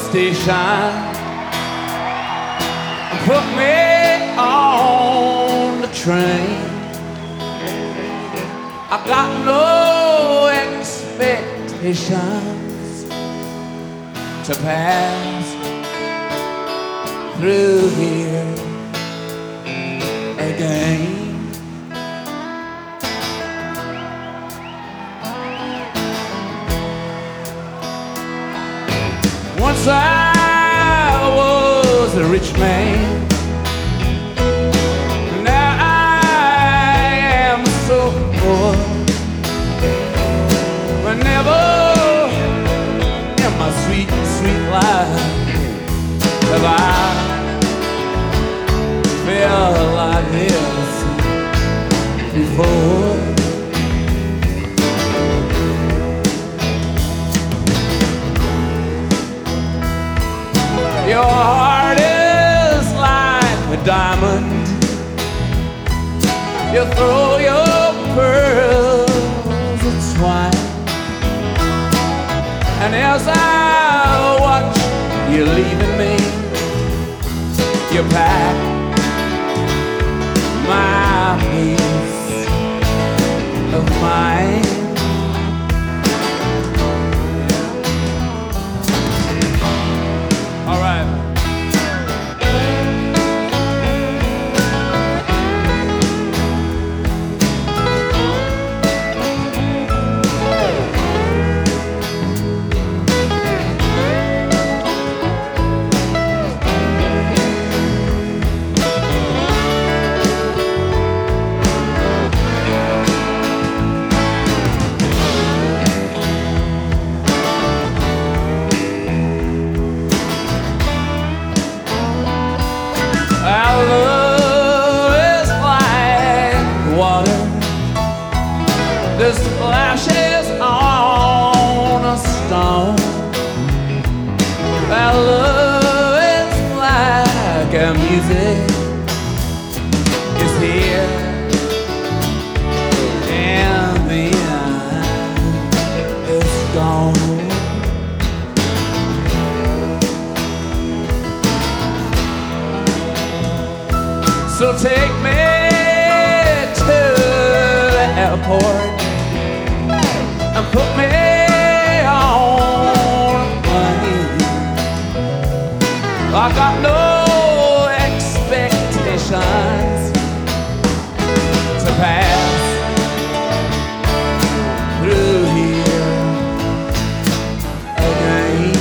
station, put me on the train. I got no expectations to pass through here again. Once I was a rich man, now I am so poor. But never in my sweet, sweet life have I felt like this before. Your heart is like a diamond. You throw your pearls at swine. And as I watch you leaving me, you pack my piece of mind. All right. Our love is like water that splashes on a stone. Our love is like our music is here and then it's gone. So take me to the airport and put me on a plane. I got no expectations to pass through here again.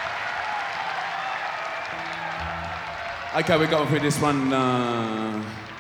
Okay, we're going through this one.